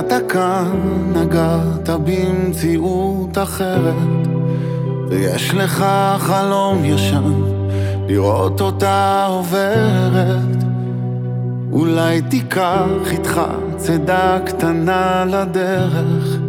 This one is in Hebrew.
אתה כאן, נגעת במציאות אחרת, ויש לך חלום ישן לראות אותה עוברת. אולי תיקח איתך צידה קטנה לדרך,